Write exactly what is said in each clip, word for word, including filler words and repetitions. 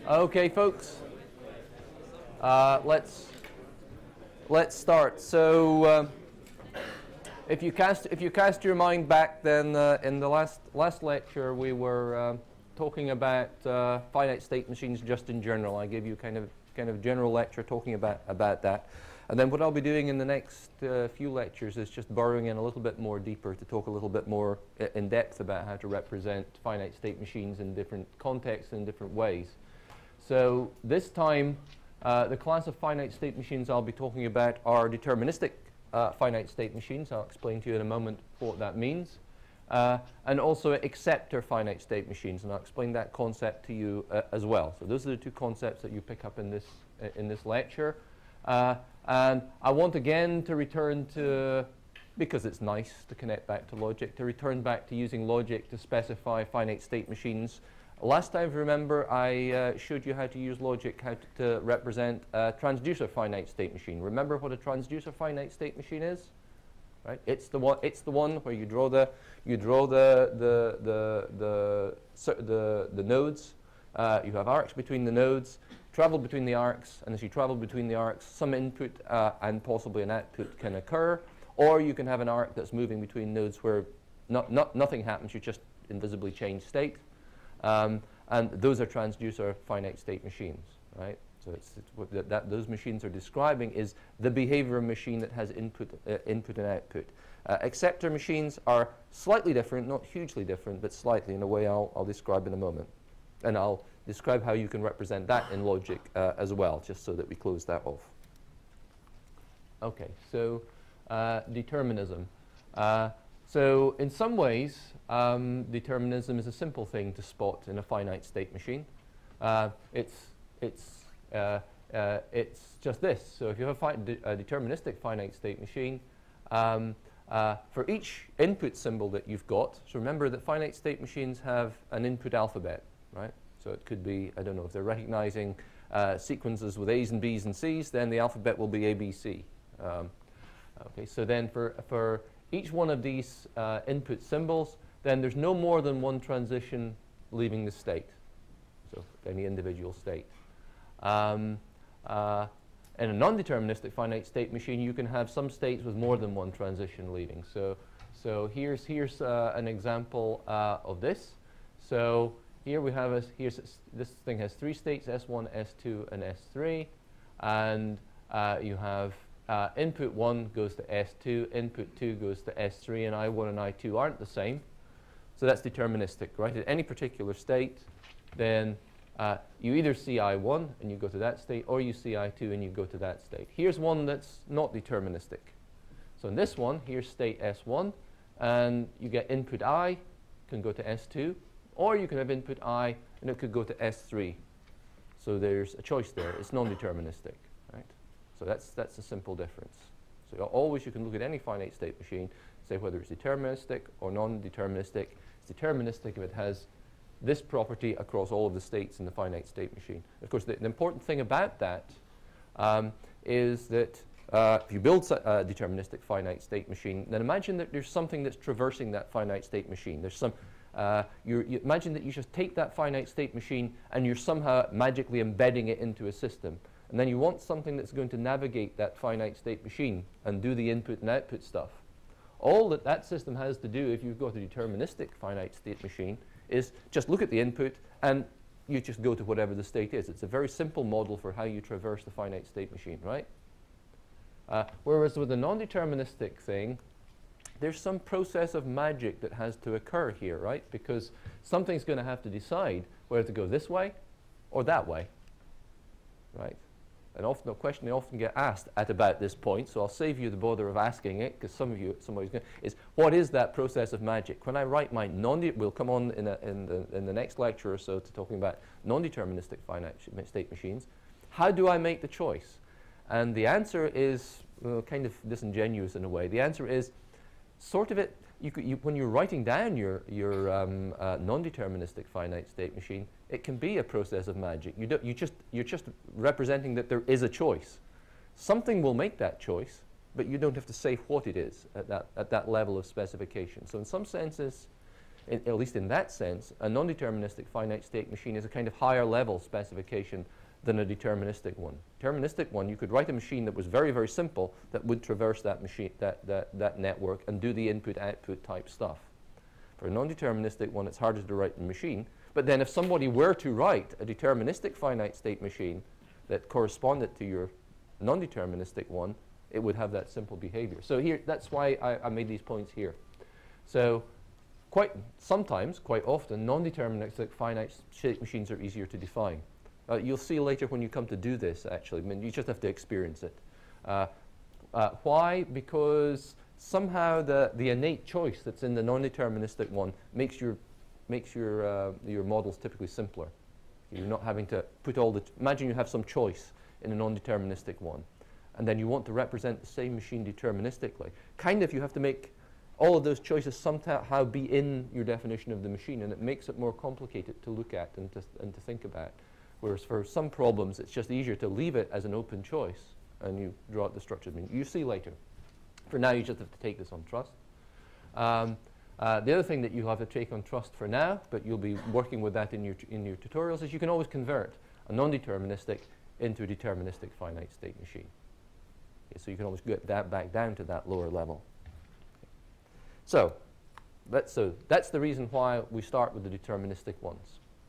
Okay, folks, uh, let's let's start. So, uh, if you cast if you cast your mind back, then uh, in the last last lecture we were uh, talking about uh, finite state machines just in general. I gave you kind of kind of general lecture talking about about that, and then what I'll be doing in the next uh, few lectures is just burrowing in a little bit more deeper to talk a little bit more in depth about how to represent finite state machines in different contexts and in different ways. So this time, uh, the class of finite state machines I'll be talking about are deterministic uh, finite state machines. I'll explain to you in a moment what that means. Uh, and also acceptor finite state machines, and I'll explain that concept to you uh, as well. So those are the two concepts that you pick up in this, uh, in this lecture. Uh, and I want again to return to, because it's nice to connect back to logic, to return back to using logic to specify finite state machines. Last time, remember, I uh, showed you how to use logic, how to, to represent a transducer finite state machine. Remember what a transducer finite state machine is? Right? It's the one. It's the one where you draw the you draw the the the the the, the nodes. Uh, you have arcs between the nodes. Travel between the arcs, and as you travel between the arcs, some input uh, and possibly an output can occur. Or you can have an arc that's moving between nodes where not not nothing happens. You just invisibly change state. Um, and those are transducer finite state machines, right? So it's, it's what that, that those machines are describing is the behavior of a machine that has input, uh, input and output. Uh, acceptor machines are slightly different, not hugely different, but slightly in a way I'll, I'll describe in a moment. And I'll describe how you can represent that in logic uh, as well, just so that we close that off. Okay, so uh, determinism. Uh, So in some ways, um, determinism is a simple thing to spot in a finite state machine. Uh, it's, it's, uh, uh, it's just this. So if you have a, fi de a deterministic finite state machine, um, uh, for each input symbol that you've got, so remember that finite state machines have an input alphabet, right? So it could be, I don't know, if they're recognizing uh, sequences with A's and B's and C's, then the alphabet will be A, B, C. Um, okay, so then for, for each one of these uh, input symbols, then there's no more than one transition leaving the state, so any individual state. Um, uh, in a non-deterministic finite state machine, you can have some states with more than one transition leaving. So, so here's, here's uh, an example uh, of this. So here we have, a, here's a, this thing has three states, S one, S two, and S three. And uh, you have Uh, input one goes to S two, input two goes to S three, and I one and I two aren't the same. So that's deterministic, right? At any particular state, then uh, you either see I one and you go to that state, or you see I two and you go to that state. Here's one that's not deterministic. So in this one, here's state S one, and you get input I can go to S two, or you can have input I and it could go to S three. So there's a choice there. It's non-deterministic, right? So that's, that's a simple difference. So always you can look at any finite state machine, say whether it's deterministic or non-deterministic. It's deterministic if it has this property across all of the states in the finite state machine. Of course, the, the important thing about that um, is that uh, if you build a deterministic finite state machine, then imagine that there's something that's traversing that finite state machine. There's some, uh, you imagine that you just take that finite state machine and you're somehow magically embedding it into a system. And then you want something that's going to navigate that finite state machine and do the input and output stuff. All that that system has to do, if you've got a deterministic finite state machine, is just look at the input and you just go to whatever the state is. It's a very simple model for how you traverse the finite state machine, right? Uh, whereas with a non-deterministic thing, there's some process of magic that has to occur here, right? Because something's going to have to decide whether to go this way or that way, right? And often a question they often get asked at about this point, so I'll save you the bother of asking it, because some of you, somebody's going to, is what is that process of magic? When I write my non, we'll come on in, a, in, the, in the next lecture or so to talking about non-deterministic finite state machines. How do I make the choice? And the answer is uh, kind of disingenuous in a way. The answer is sort of it, you could, you, when you're writing down your, your um, uh, non-deterministic finite state machine, it can be a process of magic. You don't, you just, you're just representing that there is a choice. Something will make that choice, but you don't have to say what it is at that, at that level of specification. So in some senses, in, at least in that sense, a non-deterministic finite state machine is a kind of higher level specification than a deterministic one. Deterministic one, you could write a machine that was very, very simple that would traverse that machine, that, that, that network and do the input-output type stuff. For a non-deterministic one, it's harder to write a machine. But then if somebody were to write a deterministic finite state machine that corresponded to your non-deterministic one, it would have that simple behavior. So here, that's why I, I made these points here. So quite sometimes, quite often, non-deterministic finite state machines are easier to define. Uh, you'll see later when you come to do this, actually. I mean, you just have to experience it. Uh, uh, why? Because somehow the, the innate choice that's in the non-deterministic one makes your, makes your, uh, your models typically simpler. You're not having to put all the, imagine you have some choice in a non-deterministic one, and then you want to represent the same machine deterministically. Kind of you have to make all of those choices somehow be in your definition of the machine, and it makes it more complicated to look at and to, and to think about. Whereas for some problems, it's just easier to leave it as an open choice, and you draw out the structure. I mean, you see later. For now, you just have to take this on trust. Um, uh, the other thing that you have to take on trust for now, but you'll be working with that in your, in your tutorials, is you can always convert a non-deterministic into a deterministic finite state machine. Okay, so you can always get that back down to that lower level. So that's, so that's the reason why we start with the deterministic ones.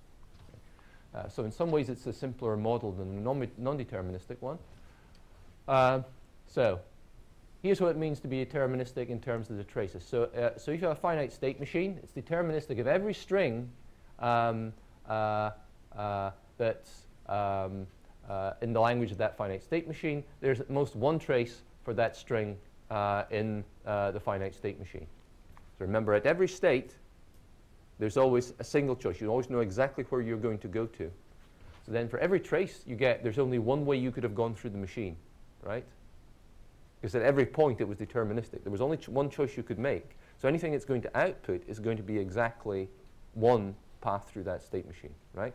Uh, so in some ways, it's a simpler model than the non non-deterministic one. Uh, so here's what it means to be deterministic in terms of the traces. So, uh, so if you have a finite state machine, it's deterministic of every string um, uh, uh, that's um, uh, in the language of that finite state machine. There's at most one trace for that string uh, in uh, the finite state machine. So remember, at every state, there's always a single choice. You always know exactly where you're going to go to. So then for every trace you get, there's only one way you could have gone through the machine, right? Because at every point it was deterministic. There was only ch one choice you could make. So anything it's going to output is going to be exactly one path through that state machine, right?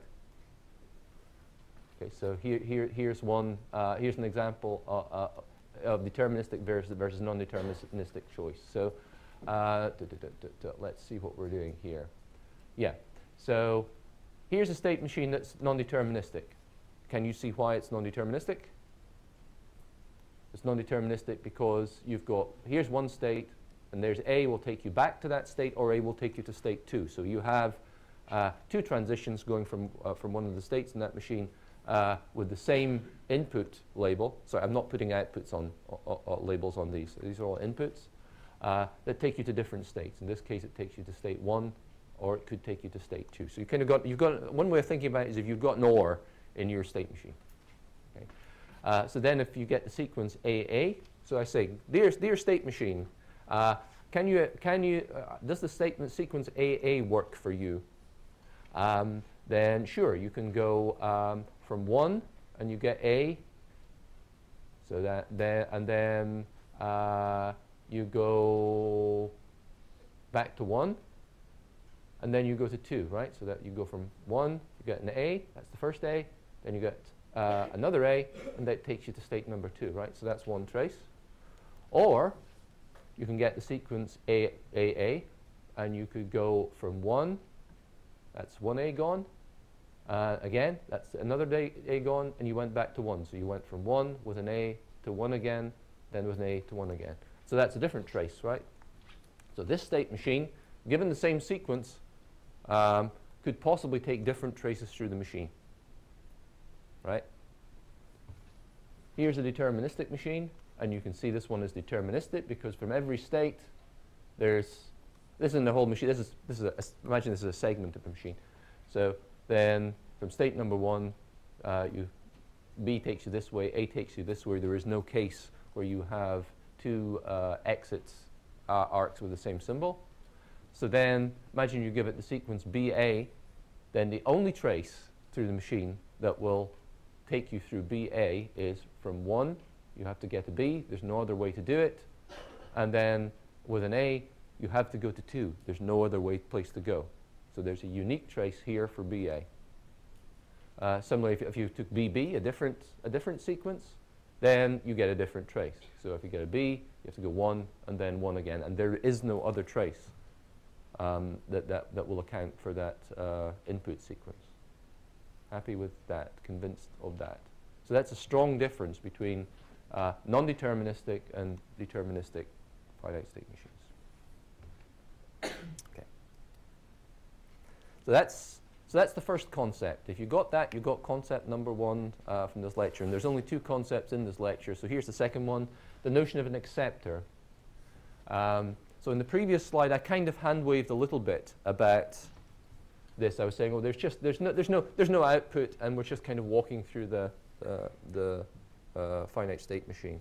Okay, so here, here, here's one, uh, here's an example uh, uh, of deterministic versus, versus non-deterministic choice. So uh, duh, duh, duh, duh, duh, let's see what we're doing here. Yeah, so here's a state machine that's non-deterministic. Can you see why it's non-deterministic? It's non-deterministic because you've got, here's one state, and there's A will take you back to that state, or A will take you to state two. So you have uh, two transitions going from, uh, from one of the states in that machine uh, with the same input label. Sorry, I'm not putting outputs on, uh, uh, labels on these. These are all inputs uh, that take you to different states. In this case, it takes you to state one, or it could take you to state two. So you kind of got, you've got, one way of thinking about it is if you've got an OR in your state machine. Okay? Uh, so then if you get the sequence A A, so I say, dear, dear state machine, uh, can you, can you, uh, does the statement sequence A A work for you? Um, then sure, you can go um, from one and you get A, so that, then, and then uh, you go back to one, and then you go to two, right? So that you go from one, you get an A, that's the first A, then you get uh, another A, and that takes you to state number two, right? So that's one trace. Or you can get the sequence A A A, and you could go from one, that's one A gone. Uh, again, that's another A, A gone, and you went back to one. So you went from one with an A to one again, then with an A to one again. So that's a different trace, right? So this state machine, given the same sequence, Um, could possibly take different traces through the machine, right? Here's a deterministic machine, and you can see this one is deterministic because from every state, there's, this is in the whole machine, this is, this is a, imagine this is a segment of the machine. So then from state number one, uh, you, B takes you this way, A takes you this way. There is no case where you have two uh, exits uh, arcs with the same symbol. So then, imagine you give it the sequence B A, then the only trace through the machine that will take you through B A is from one, you have to get to B, there's no other way to do it, and then with an A, you have to go to two, there's no other way place to go. So there's a unique trace here for B A. Uh, similarly, if, if you took B B, a different, a different sequence, then you get a different trace. So if you get a B, you have to go one, and then one again, and there is no other trace um, that, that, that will account for that uh, input sequence. Happy with that? Convinced of that? So that's a strong difference between uh, non-deterministic and deterministic finite state machines. Okay. So that's so that's the first concept. If you got that, you got concept number one uh, from this lecture. And there's only two concepts in this lecture. So here's the second one: the notion of an acceptor. Um, so in the previous slide, I kind of hand waved a little bit about this. I was saying, oh, there's just there's no there's no there's no output, and we're just kind of walking through the uh, the uh, finite state machine.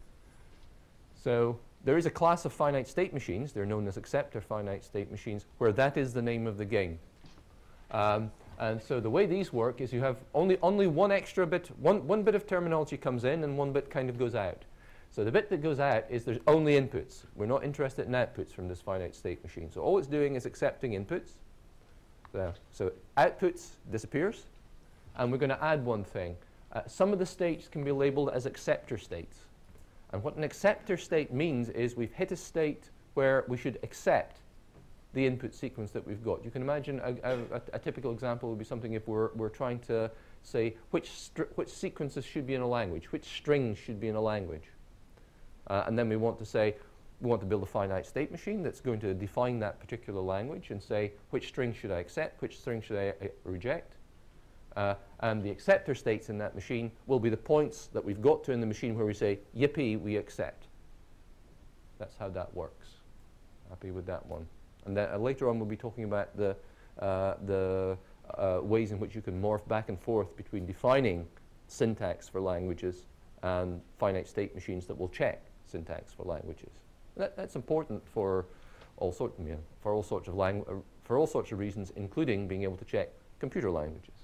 So there is a class of finite state machines. They're known as acceptor finite state machines, where that is the name of the game. Um, and so the way these work is you have only only one extra bit, one one bit of terminology comes in, and one bit kind of goes out. So the bit that goes out is there's only inputs. We're not interested in outputs from this finite state machine. So all it's doing is accepting inputs. So, so outputs disappears, and we're going to add one thing. Uh, some of the states can be labeled as acceptor states. And what an acceptor state means is we've hit a state where we should accept the input sequence that we've got. You can imagine a, a, a, a typical example would be something if we're, we're trying to say which, which sequences should be in a language, which strings should be in a language. Uh, and then we want to say, we want to build a finite state machine that's going to define that particular language and say, which string should I accept, which string should I uh, reject? Uh, and the acceptor states in that machine will be the points that we've got to in the machine where we say, yippee, we accept. That's how that works. Happy with that one. And then uh, later on we'll be talking about the, uh, the uh, ways in which you can morph back and forth between defining syntax for languages and finite state machines that will check syntax for languages. That, that's important for all sorts, you know, for all sorts of langu- uh, for all sorts of reasons, including being able to check computer languages.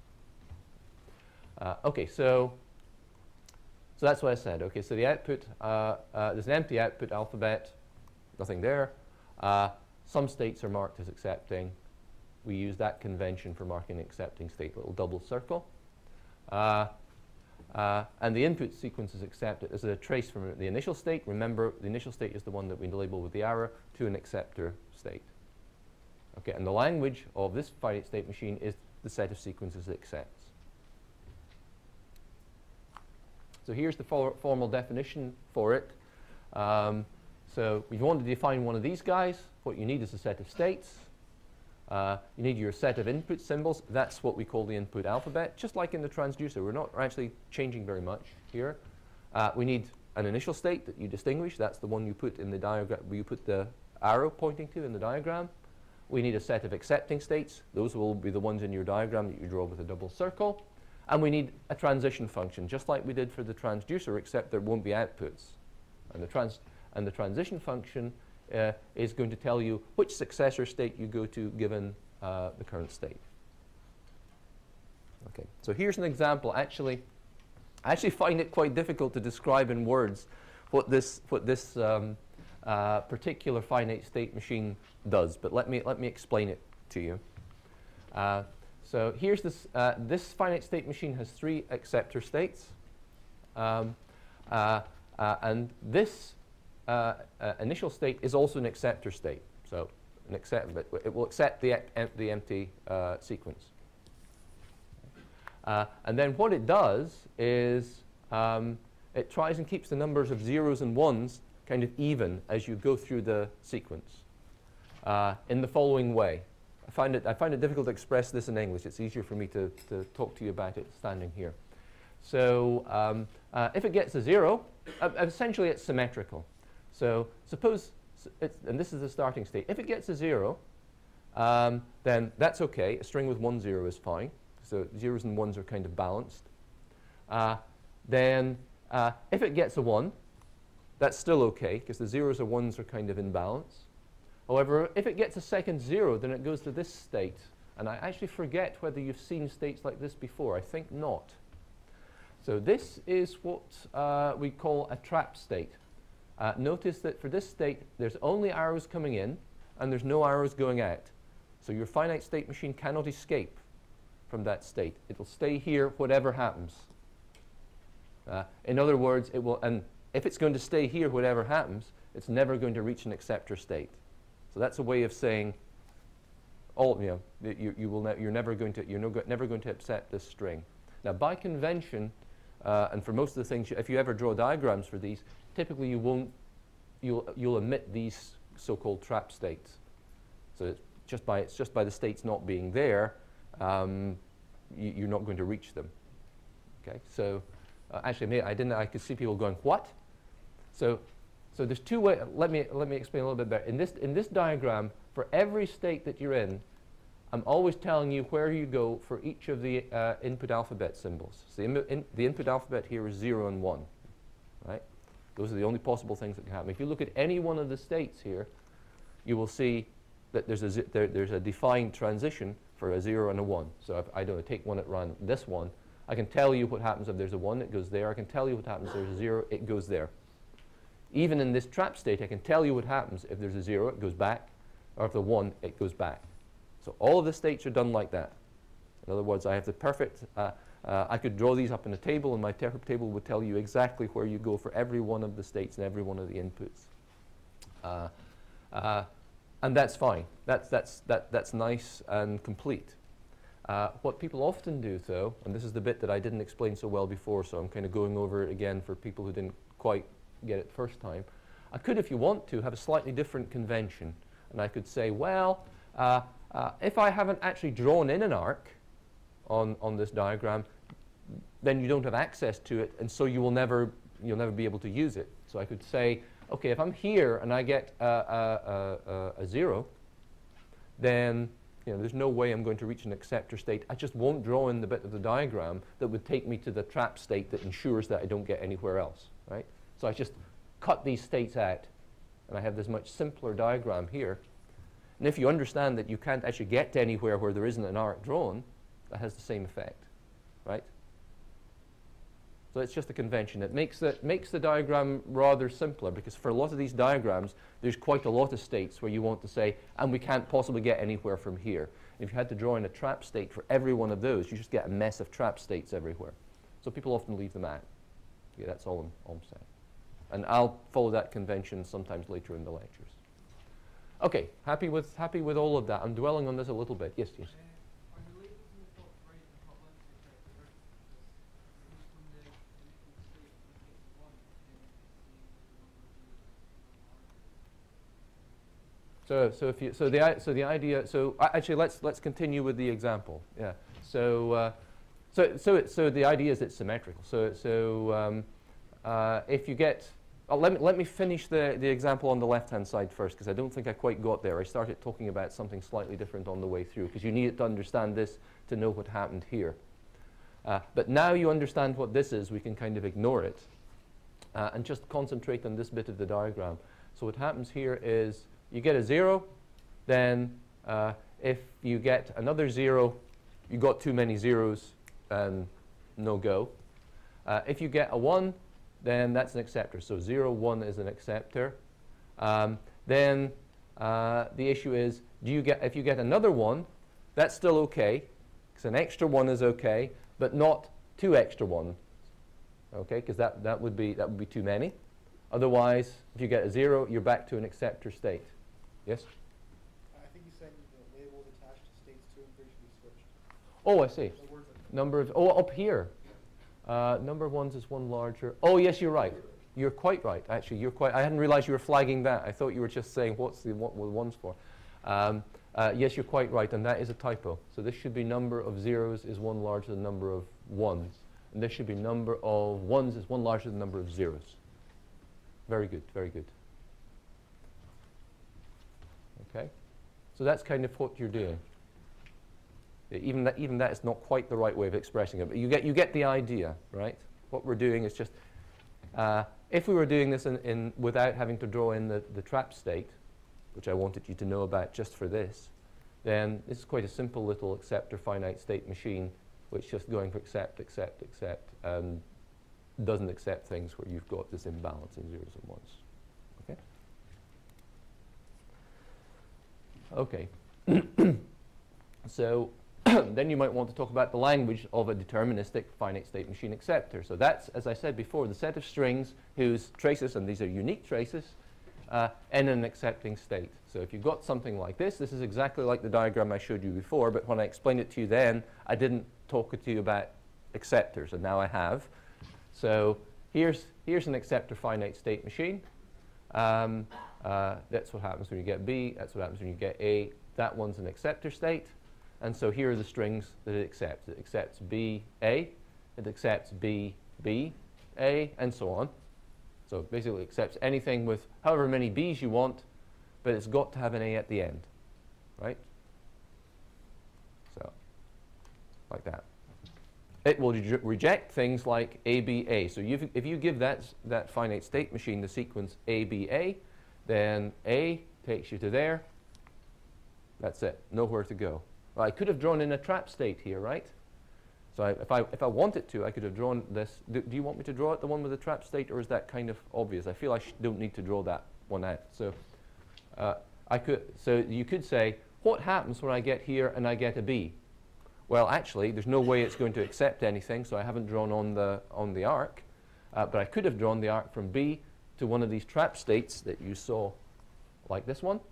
Uh, okay, so so that's what I said. Okay, so the output, uh, uh, there's an empty output alphabet, nothing there. Uh, some states are marked as accepting. We use that convention for marking an accepting state, little double circle. Uh, Uh, and the input sequence is accepted as a trace from the initial state. Remember, the initial state is the one that we label with the arrow to an acceptor state. Okay, and the language of this finite state machine is the set of sequences it accepts. So here's the for formal definition for it. Um, so if you want to define one of these guys, what you need is a set of states. Uh, you need your set of input symbols. That's what we call the input alphabet. Just like in the transducer, we're not actually changing very much here. Uh, we need an initial state that you distinguish. That's the one you put in the diagram, you put the arrow pointing to in the diagram. We need a set of accepting states. Those will be the ones in your diagram that you draw with a double circle. And we need a transition function, just like we did for the transducer, except there won't be outputs. And the, trans and the transition function Uh, is going to tell you which successor state you go to given uh, the current state. Okay, so here's an example. Actually, I actually find it quite difficult to describe in words what this what this um, uh, particular finite state machine does. But let me let me explain it to you. Uh, so here's this. Uh, this finite state machine has three acceptor states, um, uh, uh, and this. Uh, uh, initial state is also an acceptor state, so an accept, but it will accept the, em the empty uh, sequence. Uh, and then what it does is um, it tries and keeps the numbers of zeros and ones kind of even as you go through the sequence uh, in the following way. I find, it, I find it difficult to express this in English. It's easier for me to, to talk to you about it standing here. So um, uh, if it gets a zero, uh, essentially it's symmetrical. So suppose, it's, and this is the starting state. If it gets a zero, um, then that's OK. A string with one zero is fine. So zeros and ones are kind of balanced. Uh, then uh, if it gets a one, that's still OK, because the zeros or ones are kind of in balance. However, if it gets a second zero, then it goes to this state. And I actually forget whether you've seen states like this before. I think not. So this is what uh, we call a trap state. Uh, notice that for this state, there's only arrows coming in, and there's no arrows going out. So your finite state machine cannot escape from that state. It will stay here whatever happens. Uh, in other words, it will, and if it's going to stay here whatever happens, it's never going to reach an acceptor state. So that's a way of saying, all you know, you, you will ne you're never going to you're no go never going to accept this string. Now, by convention, uh, and for most of the things, if you ever draw diagrams for these, typically you won't you'll you'll omit these so-called trap states. So it's just by it's just by the states not being there, um, you, you're not going to reach them. Okay, so uh, actually, I didn't. I could see people going, "What?" So, so there's two ways. Let me let me explain a little bit better. In this in this diagram, for every state that you're in, I'm always telling you where you go for each of the uh, input alphabet symbols. So the, in, in, the input alphabet here is zero and one, right? Those are the only possible things that can happen. If you look at any one of the states here, you will see that there's a there, there's a defined transition for a zero and a one. So if I don't take one at random, this one, I can tell you what happens if there's a one, it goes there. I can tell you what happens if there's a zero, it goes there. Even in this trap state, I can tell you what happens if there's a zero, it goes back, or if the one, it goes back. So all of the states are done like that. In other words, I have the perfect, uh, uh, I could draw these up in a table, and my table would tell you exactly where you go for every one of the states and every one of the inputs. Uh, uh, and that's fine. That's, that's, that, that's nice and complete. Uh, what people often do, though, and this is the bit that I didn't explain so well before, so I'm kind of going over it again for people who didn't quite get it first time. I could, if you want to, have a slightly different convention. And I could say, well, uh, uh, if I haven't actually drawn in an arc on, on this diagram, then you don't have access to it, and so you will never, you'll never be able to use it. So I could say, okay, if I'm here and I get uh, uh, uh, a zero, then you know, there's no way I'm going to reach an acceptor state. I just won't draw in the bit of the diagram that would take me to the trap state that ensures that I don't get anywhere else, right? So I just cut these states out, and I have this much simpler diagram here. And if you understand that you can't actually get to anywhere where there isn't an arc drawn, that has the same effect, right? So it's just a convention. It makes the, makes the diagram rather simpler, because for a lot of these diagrams, there's quite a lot of states where you want to say, and we can't possibly get anywhere from here. If you had to draw in a trap state for every one of those, you just get a mess of trap states everywhere. So people often leave them out. Yeah, that's all I'm, all I'm saying. And I'll follow that convention sometimes later in the lectures. Okay, happy with, happy with all of that. I'm dwelling on this a little bit. Yes, yes. So, so if you, so the, so the idea, so uh, actually let's, let's continue with the example. Yeah. So, uh, so, so, it, so the idea is it's symmetrical. So, so um, uh, if you get, oh, let me, let me finish the, the example on the left-hand side first, because I don't think I quite got there. I started talking about something slightly different on the way through, because you needed to understand this to know what happened here. Uh, but now you understand what this is, we can kind of ignore it uh, and just concentrate on this bit of the diagram. So what happens here is, you get a zero, then uh, if you get another zero, you got too many zeros and no go. Uh, if you get a one, then that's an acceptor. So zero, one is an acceptor. Um, then uh, the issue is, do you get, if you get another one, that's still okay, because an extra one is okay, but not two extra ones, okay, because that, that, would be, that would be too many. Otherwise, if you get a zero, you're back to an acceptor state. Yes? I think you said the labels attached to states two and three should be switched. Oh, I see. Number of, oh, up here. Uh, number of ones is one larger. Oh, yes, you're right. You're quite right, actually. You're quite, I hadn't realized you were flagging that. I thought you were just saying what's the, what were the ones for. Um, uh, yes, you're quite right, and that is a typo. So this should be number of zeros is one larger than number of ones. And this should be number of ones is one larger than number of zeros. Very good, very good. Okay, so that's kind of what you're doing. Even that, even that is not quite the right way of expressing it, but you get, you get the idea, right? What we're doing is just, uh, if we were doing this in, in without having to draw in the, the trap state, which I wanted you to know about just for this, then this is quite a simple little acceptor finite state machine, which is just going for accept, accept, accept, and doesn't accept things where you've got this imbalance in zeros and ones. Okay. So then you might want to talk about the language of a deterministic finite state machine acceptor. So that's, as I said before, the set of strings whose traces, and these are unique traces, uh, in an accepting state. So if you've got something like this, this is exactly like the diagram I showed you before, but when I explained it to you then, I didn't talk to you about acceptors, and now I have. So here's, here's an acceptor finite state machine. Um, uh, that's what happens when you get B. That's what happens when you get A. That one's an acceptor state. And so here are the strings that it accepts. It accepts B, A. It accepts B, B, A, and so on. So basically it accepts anything with however many B's you want, but it's got to have an A at the end, right? So, like that. It will re reject things like A, B, A. So you've, if you give that, that finite state machine the sequence A, B, A, then A takes you to there. That's it. Nowhere to go. Well, I could have drawn in a trap state here, right? So I, if, I, if I wanted to, I could have drawn this. Do, do you want me to draw it, the one with the trap state, or is that kind of obvious? I feel I don't need to draw that one out. So, uh, I could, so you could say, what happens when I get here and I get a B? Well, actually, there's no way it's going to accept anything, so I haven't drawn on the, on the arc. Uh, but I could have drawn the arc from B to one of these trap states that you saw, like this one.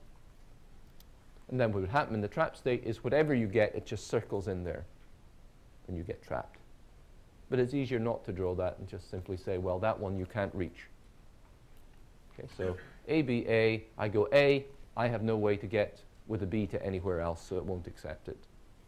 And then what would happen in the trap state is whatever you get, it just circles in there, and you get trapped. But it's easier not to draw that and just simply say, well, that one you can't reach. Okay, so A, B, A, I go A, I have no way to get with a B to anywhere else, so it won't accept it.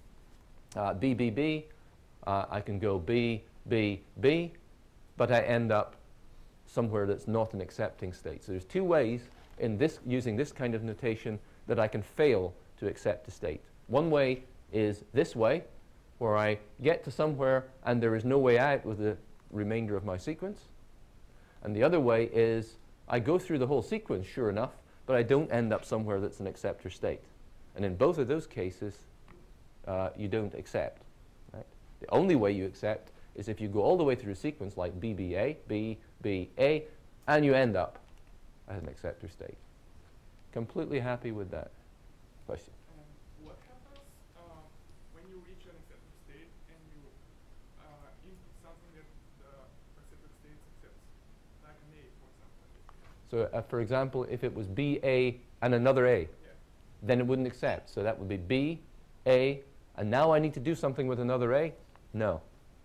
Uh, B, B, B, uh, I can go B, B, B, but I end up somewhere that's not an accepting state. So there's two ways in this, using this kind of notation, that I can fail to accept a state. One way is this way, where I get to somewhere and there is no way out with the remainder of my sequence. And the other way is I go through the whole sequence, sure enough, but I don't end up somewhere that's an acceptor state. And in both of those cases, uh, you don't accept. Right? The only way you accept is if you go all the way through a sequence like B, B, A, B, B, A, and you end up as an acceptor state. Completely happy with that. Question? Um, what happens um, when you reach an acceptor state and you uh, input something that the acceptor state accepts, like an A, for example? So, uh, for example, if it was B, A, and another A, Yeah. then it wouldn't accept. So that would be B, A, and now I need to do something with another A? No.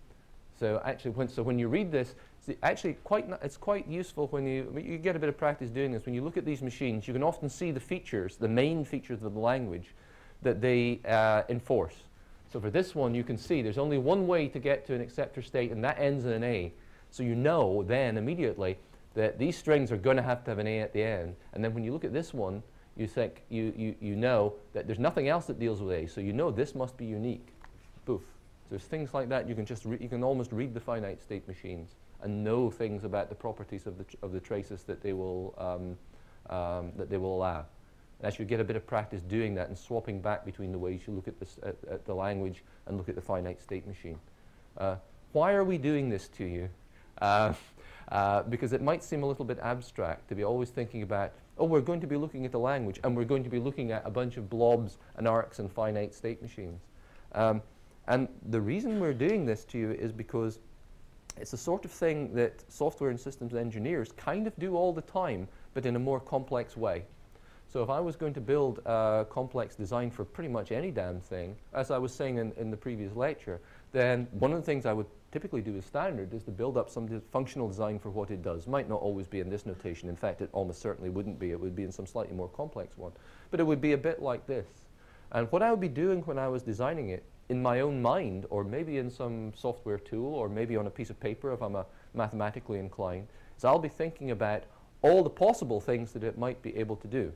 So actually, when, so when you read this, it's actually quite n it's quite useful when you, you get a bit of practice doing this. When you look at these machines, you can often see the features, the main features of the language that they uh, enforce. So for this one, you can see there's only one way to get to an acceptor state, and that ends in an A. So you know then immediately that these strings are going to have to have an A at the end. And then when you look at this one, you think you, you, you know that there's nothing else that deals with A. So you know this must be unique. Poof. There's things like that. You can just re you can almost read the finite state machines and know things about the properties of the tr of the traces that they will um, um, that they will allow. And as you get a bit of practice doing that and swapping back between the ways you look at, this, at, at the language and look at the finite state machine. Uh, why are we doing this to you? Uh, uh, because it might seem a little bit abstract to be always thinking about, oh, we're going to be looking at the language and we're going to be looking at a bunch of blobs and arcs and finite state machines. Um, And the reason we're doing this to you is because it's the sort of thing that software and systems engineers kind of do all the time, but in a more complex way. So if I was going to build a complex design for pretty much any damn thing, as I was saying in, in the previous lecture, then one of the things I would typically do as standard is to build up some functional design for what it does. Might not always be in this notation. In fact, it almost certainly wouldn't be. It would be in some slightly more complex one. But it would be a bit like this. And what I would be doing when I was designing it in my own mind, or maybe in some software tool, or maybe on a piece of paper if I'm a mathematically inclined, is I'll be thinking about all the possible things that it might be able to do.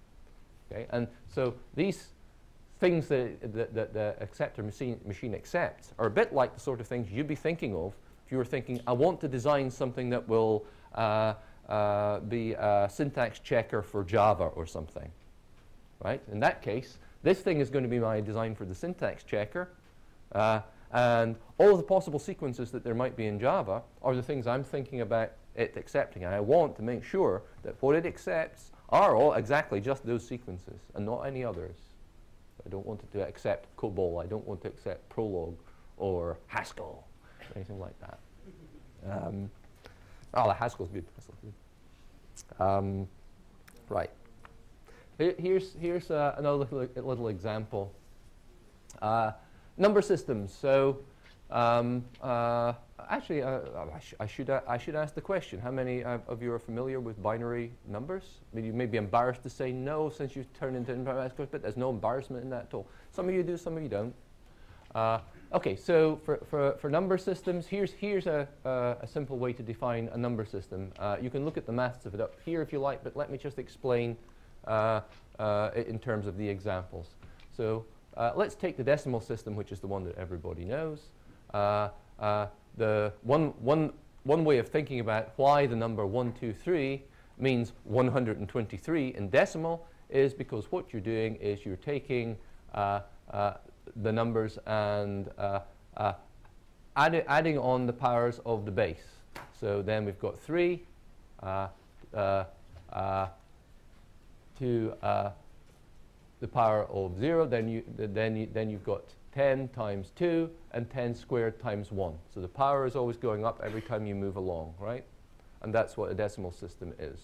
Okay? And so these things that, that, that the acceptor machine, machine accepts are a bit like the sort of things you'd be thinking of if you were thinking, I want to design something that will uh, uh, be a syntax checker for Java or something. Right? In that case, this thing is going to be my design for the syntax checker, uh, and all of the possible sequences that there might be in Java are the things I'm thinking about it accepting. And I want to make sure that what it accepts are all exactly just those sequences and not any others. I don't want it to accept COBOL. I don't want to accept Prolog or Haskell, or anything like that. Um, oh, the Haskell's good. Haskell's good. Um, Right. Here- Here's, here's uh, another little, little example. Uh, number systems. So um, uh, actually, uh, I, sh I, should, uh, I should ask the question. How many uh, of you are familiar with binary numbers? I mean, you may be embarrassed to say no since you've turned into an informatics, but there's no embarrassment in that at all. Some of you do, some of you don't. Uh, okay, so for, for, for number systems, here's, here's a, uh, a simple way to define a number system. Uh, you can look at the maths of it up here if you like, but let me just explain uh, uh, in terms of the examples. So uh, let's take the decimal system, which is the one that everybody knows. Uh, uh, the one, one, one way of thinking about why the number one, two, three means one hundred twenty-three in decimal is because what you're doing is you're taking uh, uh, the numbers and uh, uh, add adding on the powers of the base. So then we've got three uh, uh, uh, to uh, the power of zero. Then you th then you then you've got ten times two and ten squared times one. So the power is always going up every time you move along, right? And that's what a decimal system is.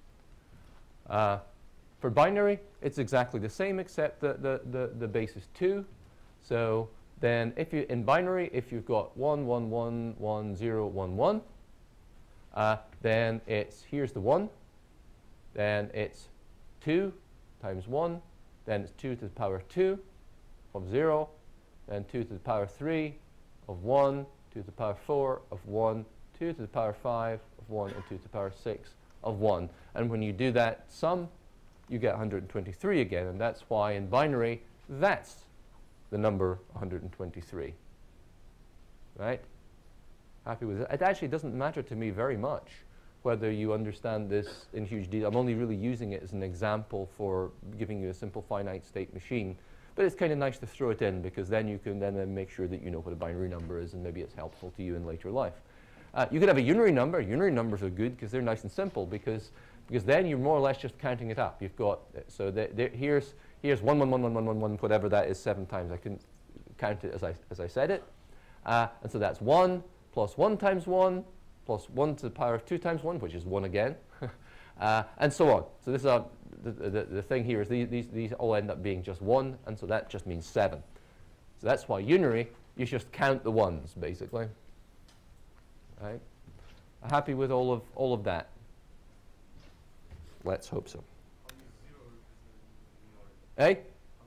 Uh, for binary, it's exactly the same, except the the the, the base is two. So then if you, in binary, if you've got one, one, one, one, zero, one, one, uh, then it's, here's the one, then it's two times one, then it's two to the power two of zero, then two to the power three of one, two to the power four of one, two to the power five of one, and two to the power six of one. And when you do that sum, you get one hundred twenty-three again, and that's why in binary, that's the number one hundred twenty-three, right? Happy with it? It actually doesn't matter to me very much whether you understand this in huge detail. I'm only really using it as an example for giving you a simple finite state machine. But it's kind of nice to throw it in because then you can then uh, make sure that you know what a binary number is and maybe it's helpful to you in later life. Uh, you could have a unary number. Unary numbers are good because they're nice and simple because, because then you're more or less just counting it up. You've got, uh, so the, the, here's, here's one, one, one, one, one, one, one, whatever that is, seven times. I can count it as I, as I said it. Uh, and so that's one plus one times one plus one to the power of two times one, which is one again, uh, and so on. So this is a, the, the, the thing here is these, these, these all end up being just one, and so that just means seven. So that's why unary, you just count the ones, basically. Right? Happy with all of, all of that? Let's hope so. Hey?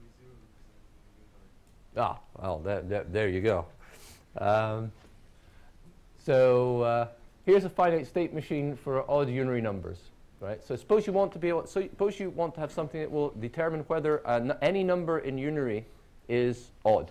Ah, well, there, there, there you go. Um, so uh, here's a finite state machine for odd unary numbers, right? So suppose you want to be able, so suppose you want to have something that will determine whether uh, n any number in unary is odd.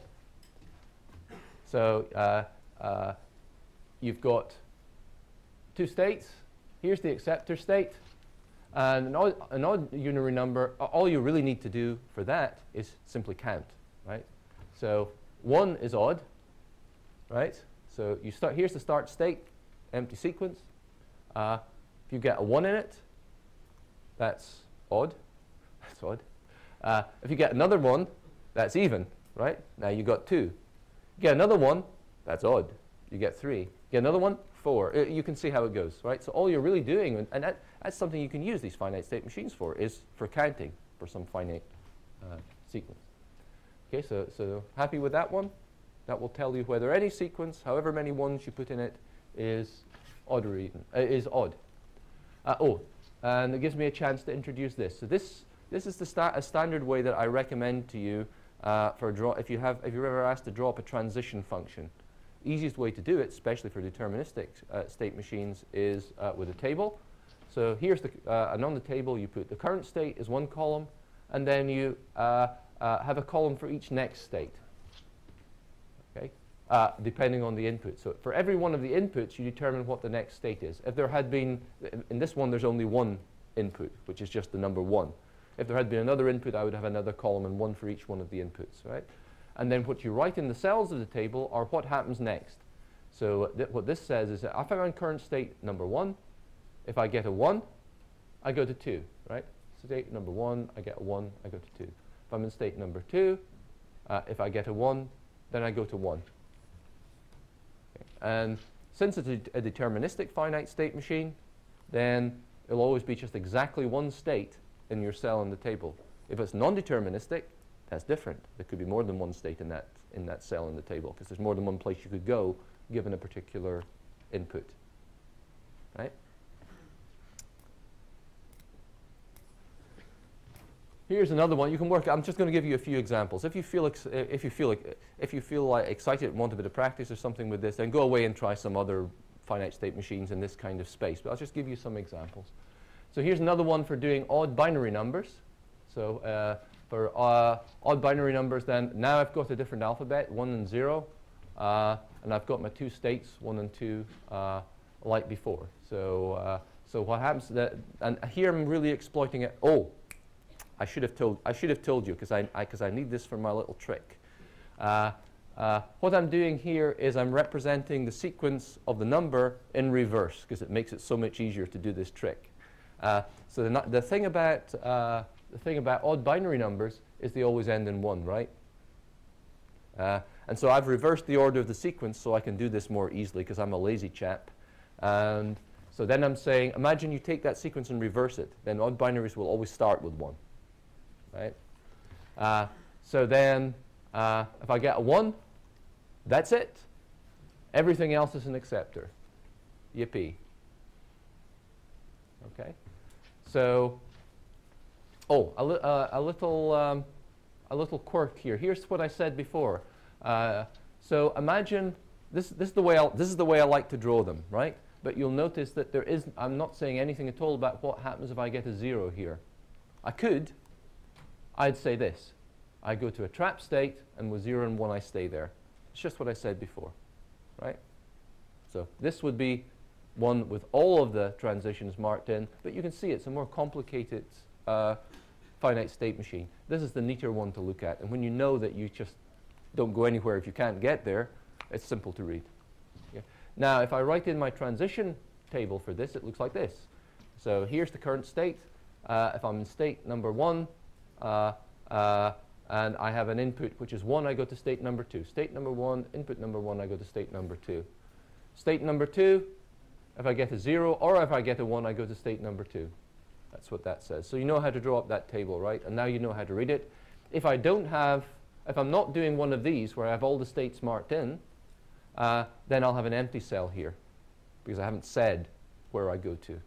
So uh, uh, you've got two states. Here's the acceptor state. And an odd, an odd unary number, uh, all you really need to do for that is simply count, right? So one is odd, right? So you start, here's the start state, empty sequence. Uh, if you get a one in it, that's odd. That's odd. Uh, if you get another one, that's even, right? Now you got two. You get another one, that's odd. You get three. You get another one, four. Uh, you can see how it goes, right? So all you're really doing, and, and that, that's something you can use these finite state machines for, is for counting for some finite uh, sequence. Okay, so, so happy with that one? That will tell you whether any sequence, however many ones you put in it, is odd or even, uh, is odd. Uh, oh, and it gives me a chance to introduce this. So this, this is the sta a standard way that I recommend to you uh, for a draw. If you have, if you're ever asked to draw up a transition function, easiest way to do it, especially for deterministic uh, state machines, is uh, with a table. So here's the, uh, and on the table you put the current state is one column, and then you uh, uh, have a column for each next state. Okay, uh, depending on the input. So for every one of the inputs, you determine what the next state is. If there had been, in this one, there's only one input, which is just the number one. If there had been another input, I would have another column and one for each one of the inputs, right? And then what you write in the cells of the table are what happens next. So th what this says is that if I'm in current state number one, if I get a one, I go to two, right? State number one, I get a one, I go to two. If I'm in state number two, uh, if I get a one, then I go to one. Okay. And since it's a, a deterministic finite state machine, then it'll always be just exactly one state in your cell in the table. If it's non-deterministic, that's different. There could be more than one state in that, in that cell in the table, because there's more than one place you could go given a particular input. Right? Here's another one. You can work. I'm just going to give you a few examples. If you feel ex if you feel like if you feel like excited and want a bit of practice or something with this, then go away and try some other finite state machines in this kind of space. But I'll just give you some examples. So here's another one for doing odd binary numbers. So uh, for uh, odd binary numbers, then now I've got a different alphabet, one and zero, uh, and I've got my two states, one and two, uh, like before. So uh, so what happens? That and here I'm really exploiting it. Oh. I should have told, I should have told you because I, I, 'cause I need this for my little trick. Uh, uh, what I'm doing here is I'm representing the sequence of the number in reverse because it makes it so much easier to do this trick. Uh, so the, the, thing about, uh, the thing about odd binary numbers is they always end in one, right? Uh, and so I've reversed the order of the sequence so I can do this more easily because I'm a lazy chap. And so then I'm saying, imagine you take that sequence and reverse it. Then odd binaries will always start with one. Right? Uh, so then, uh, if I get a one, that's it. Everything else is an acceptor. Yippee. Okay. So, oh, a, li uh, a little, um, a little quirk here. Here's what I said before. Uh, so imagine this. This is the way I this is the way I like to draw them, right? But you'll notice that there is. I'm not saying anything at all about what happens if I get a zero here. I could. I'd say this. I go to a trap state, and with zero and one, I stay there. It's just what I said before, right? So this would be one with all of the transitions marked in, but you can see it's a more complicated uh, finite state machine. This is the neater one to look at, and when you know that you just don't go anywhere if you can't get there, it's simple to read. Yeah. Now, if I write in my transition table for this, it looks like this. So here's the current state. Uh, if I'm in state number one, Uh, uh, and I have an input which is one, I go to state number two. State number one, input number one, I go to state number two. State number two, if I get a zero, or if I get a one, I go to state number two. That's what that says. So you know how to draw up that table, right? And now you know how to read it. If I don't have, if I'm not doing one of these where I have all the states marked in, uh, then I'll have an empty cell here because I haven't said where I go to.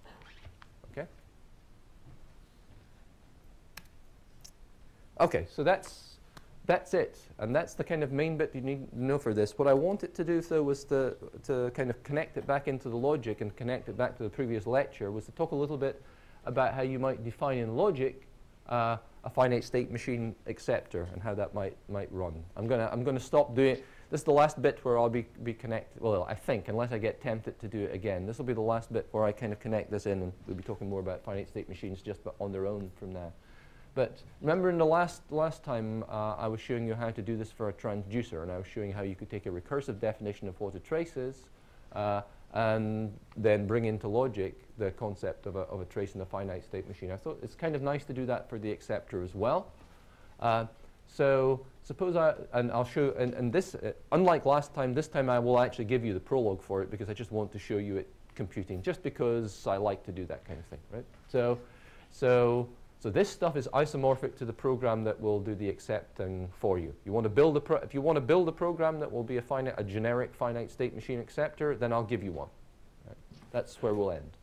Okay, so that's, that's it. And that's the kind of main bit you need to know for this. What I wanted to do, though, was to, to kind of connect it back into the logic and connect it back to the previous lecture, was to talk a little bit about how you might define in logic uh, a finite state machine acceptor and how that might, might run. I'm going to I'm gonna stop doing it. This is the last bit where I'll be, be connected, well, I think, unless I get tempted to do it again. This will be the last bit where I kind of connect this in, and we'll be talking more about finite state machines just on their own from now. But remember in the last, last time uh, I was showing you how to do this for a transducer, and I was showing how you could take a recursive definition of what a trace is uh, and then bring into logic the concept of a, of a trace in a finite state machine. I thought it's kind of nice to do that for the acceptor as well. Uh, so suppose I, and I'll show, and, and this, uh, unlike last time, this time I will actually give you the prologue for it because I just want to show you it computing, just because I like to do that kind of thing, right? So, so, So this stuff is isomorphic to the program that will do the accepting for you. You want to build a pro if you want to build a program that will be a, finite, a generic finite state machine acceptor, then I'll give you one. Right? That's where we'll end.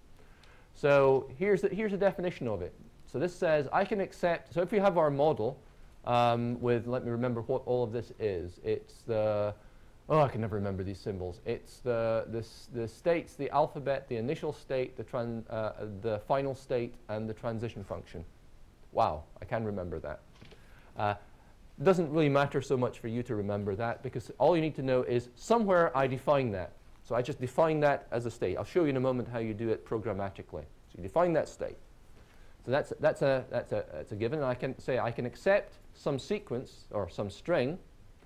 So here's the, here's a definition of it. So this says I can accept, so if we have our model um, with, let me remember what all of this is. It's the, oh, I can never remember these symbols. It's the, the, the states, the alphabet, the initial state, the, tran uh, the final state, and the transition function. Wow, I can remember that. Uh, doesn't really matter so much for you to remember that because all you need to know is somewhere I define that. So I just define that as a state. I'll show you in a moment how you do it programmatically. So you define that state. So that's, that's, a, that's, a, that's a given. And I can say I can accept some sequence or some string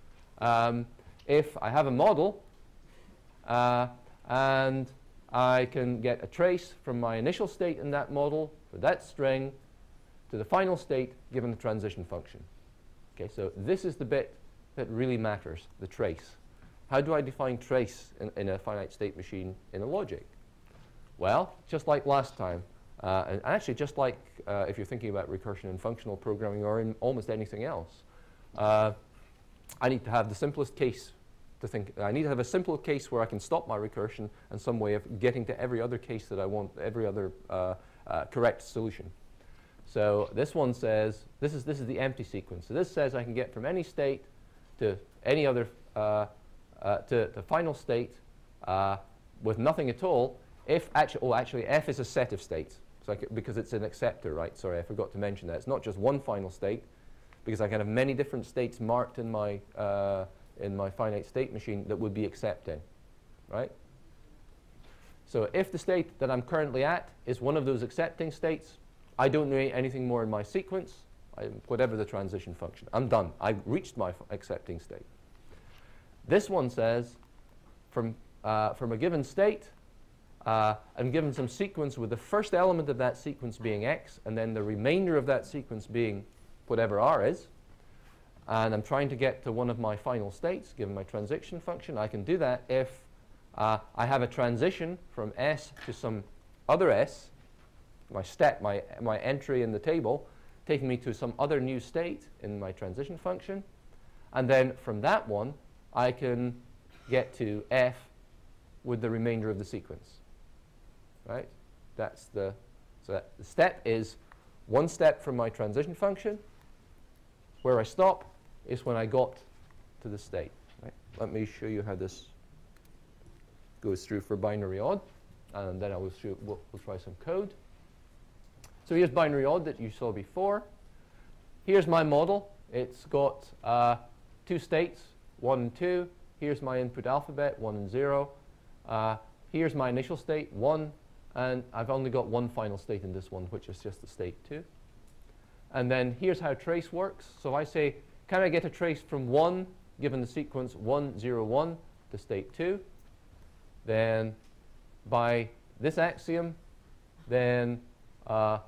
um, if I have a model uh, and I can get a trace from my initial state in that model for that string to the final state given the transition function. Okay, so this is the bit that really matters, the trace. How do I define trace in, in a finite state machine in a logic? Well, just like last time, Uh, and actually, just like uh, if you're thinking about recursion in functional programming or in almost anything else, uh, I need to have the simplest case to think. I need to have a simple case where I can stop my recursion and some way of getting to every other case that I want, every other uh, uh, correct solution. So this one says, this is, this is the empty sequence. So this says I can get from any state to any other, uh, uh, to the final state uh, with nothing at all. If actually, oh, actually, F is a set of states. So I c because it's an acceptor, right? Sorry, I forgot to mention that. It's not just one final state, because I can have many different states marked in my, uh, in my finite state machine that would be accepting, right? So if the state that I'm currently at is one of those accepting states, I don't need anything more in my sequence, I, whatever the transition function. I'm done. I've reached my accepting state. This one says, from, uh, from a given state, uh, I'm given some sequence with the first element of that sequence being x, and then the remainder of that sequence being whatever r is. And I'm trying to get to one of my final states, given my transition function. I can do that if uh, I have a transition from s to some other s, my step, my, my entry in the table, taking me to some other new state in my transition function. And then from that one, I can get to f with the remainder of the sequence, right? That's the, so that the step is one step from my transition function. Where I stop is when I got to the state, right? Let me show you how this goes through for binary odd, and then I will show, we'll, we'll try some code. So here's binary odd that you saw before. Here's my model. It's got uh, two states, one and two. Here's my input alphabet, one and zero. Uh, here's my initial state, one. And I've only got one final state in this one, which is just the state two. And then here's how trace works. So I say, can I get a trace from one, given the sequence one, zero, one, to state two? Then by this axiom, then uh,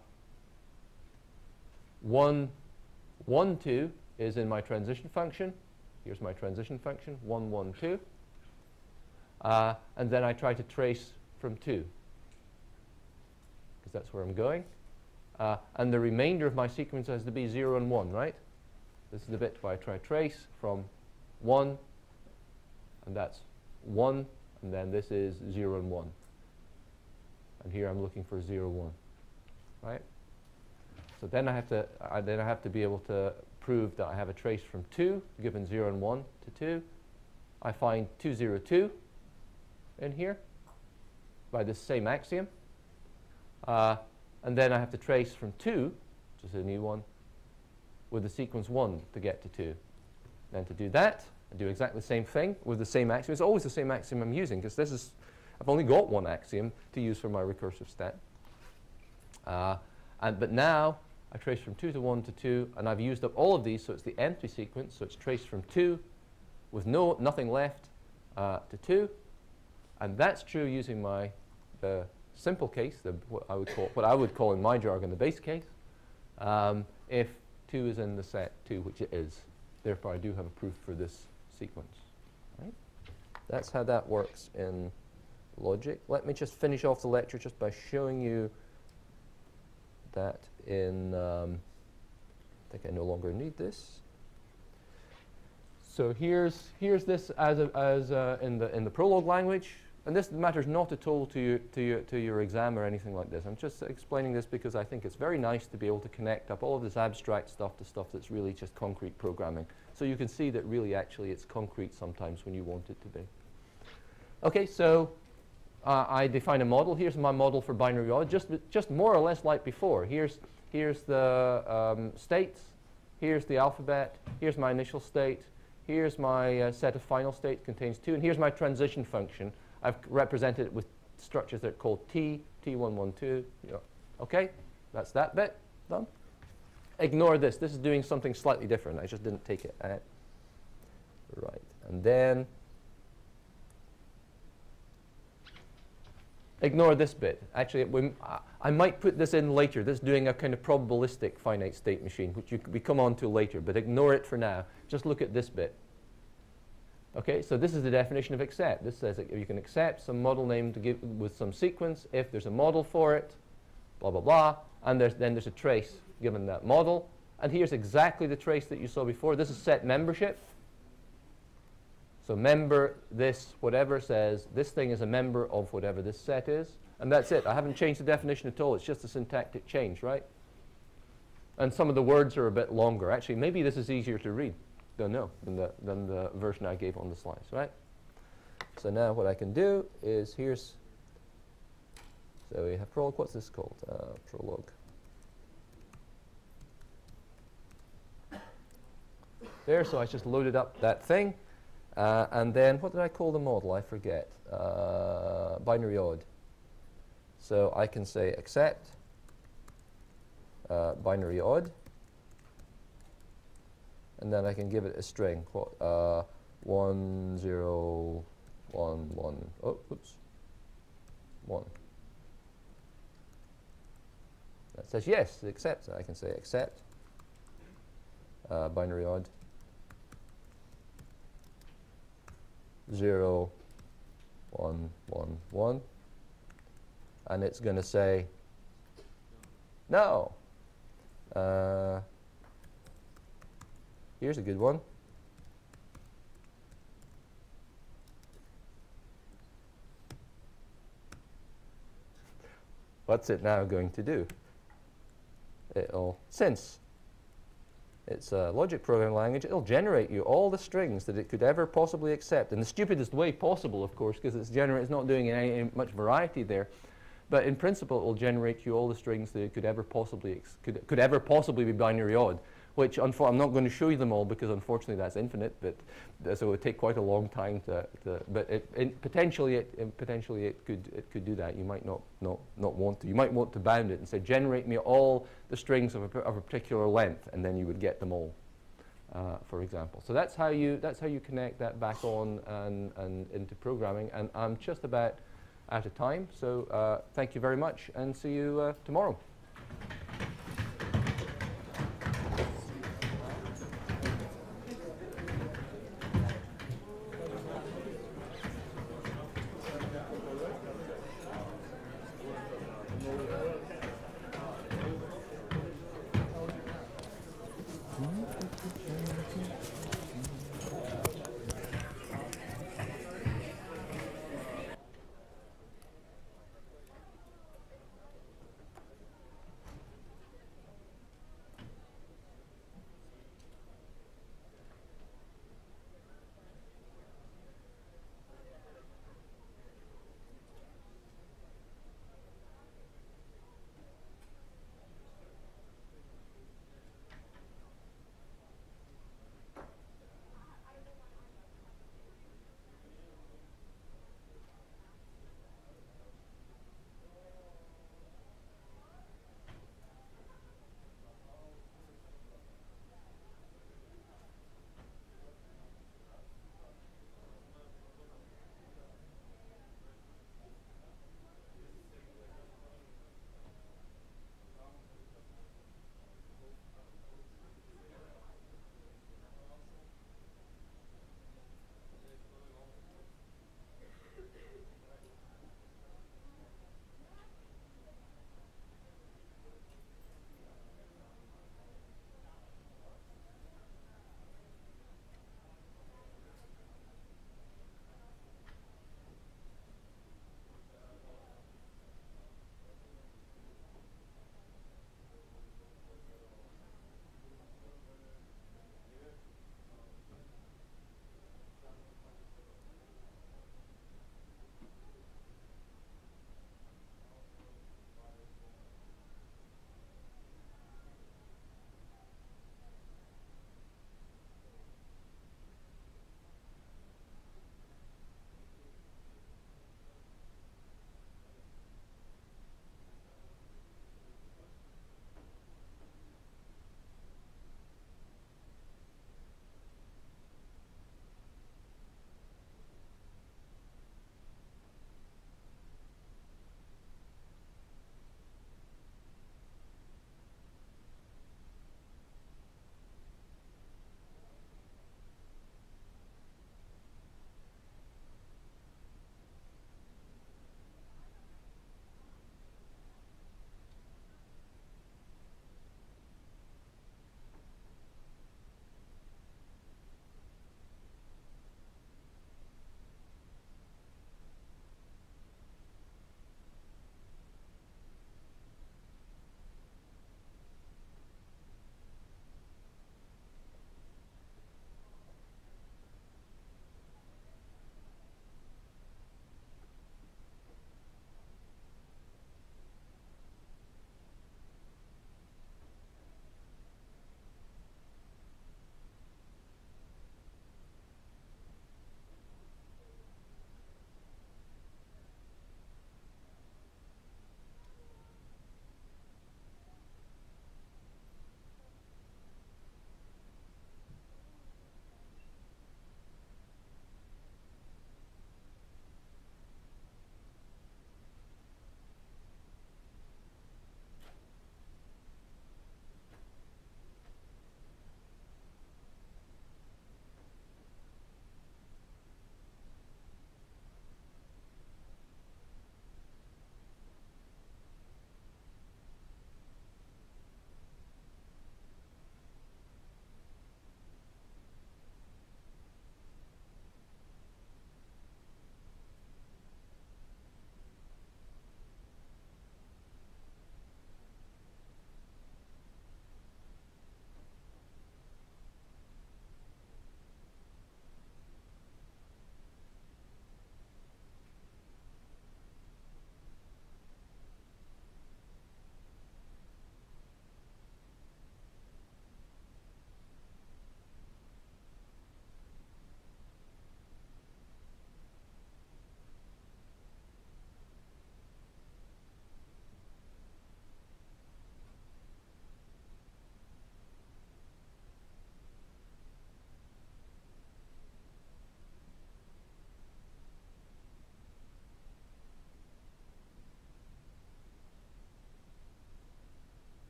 one, one, two is in my transition function. Here's my transition function, one, one, two. Uh, and then I try to trace from two, because that's where I'm going. Uh, and the remainder of my sequence has to be zero and one, right? This is the bit where I try trace from one, and that's one, and then this is zero and one. And here I'm looking for zero, one, right? So then I have to, I, then I have to be able to prove that I have a trace from two, given zero and one to two. I find two, zero, two in here by this same axiom. Uh, and then I have to trace from two, which is a new one, with the sequence one to get to two. Then to do that, I do exactly the same thing with the same axiom. It's always the same axiom I'm using, because this is, I've only got one axiom to use for my recursive step. Uh, and, but now I trace from two to one to two, and I've used up all of these, so it's the empty sequence, so it's traced from two with no, nothing left uh, to two. And that's true using my the simple case, the, what, I would call, what I would call in my jargon the base case, um, if two is in the set two, which it is. Therefore, I do have a proof for this sequence. Right? That's how that works in logic. Let me just finish off the lecture just by showing you that in, um, I think I no longer need this. So here's, here's this as, a, as a in, the, in the Prolog language. And this matters not at all to, you, to, you, to your exam or anything like this. I'm just explaining this because I think it's very nice to be able to connect up all of this abstract stuff to stuff that's really just concrete programming. So you can see that really actually it's concrete sometimes when you want it to be. OK, so uh, I define a model. Here's my model for binary odd, just, just more or less like before. Here's, here's the um, states. Here's the alphabet. Here's my initial state. Here's my uh, set of final states, contains two. And here's my transition function. I've represented it with structures that are called T, T one, one, two. Yeah. OK, that's that bit done. Ignore this. This is doing something slightly different. I just didn't take it out. Right. And then ignore this bit. Actually, we, uh, I might put this in later. This is doing a kind of probabilistic finite state machine, which you, we come on to later. But ignore it for now. Just look at this bit. OK, so this is the definition of accept. This says that you can accept some model name to give with some sequence if there's a model for it, blah, blah, blah, and there's, then there's a trace given that model. And here's exactly the trace that you saw before. This is set membership. So member this, whatever says, this thing is a member of whatever this set is. And that's it. I haven't changed the definition at all. It's just a syntactic change, right? And some of the words are a bit longer. Actually, maybe this is easier to read. Don't know, than the, than the version I gave on the slides, right? So now what I can do is here's, so we have prologue. What's this called? Uh, prologue. There, so I just loaded up that thing. Uh, and then, what did I call the model? I forget. Uh, binary odd. So I can say accept uh, binary odd. And then I can give it a string. Uh, one, zero, one, one. Oh, oops. One. That says yes, it accepts. I can say accept uh, binary odd. Zero, one, one, one, and it's going to say no. Uh, here's a good one. What's it now going to do? It'll, since it's a logic programming language, it'll generate you all the strings that it could ever possibly accept, in the stupidest way possible, of course, because it's, gener it's not doing any, any much variety there. But in principle, it will generate you all the strings that it could ever possibly ex could, could ever possibly be binary odd, which I'm not going to show you them all because unfortunately that's infinite. But uh, so it would take quite a long time to. to but it, it, potentially, it, it potentially it could it could do that. You might not not not want to. You might want to bound it and say generate me all the strings of a, of a particular length, and then you would get them all, uh, for example. So that's how you that's how you connect that back on and and into programming. And I'm just about out of time. So uh, thank you very much, and see you uh, tomorrow.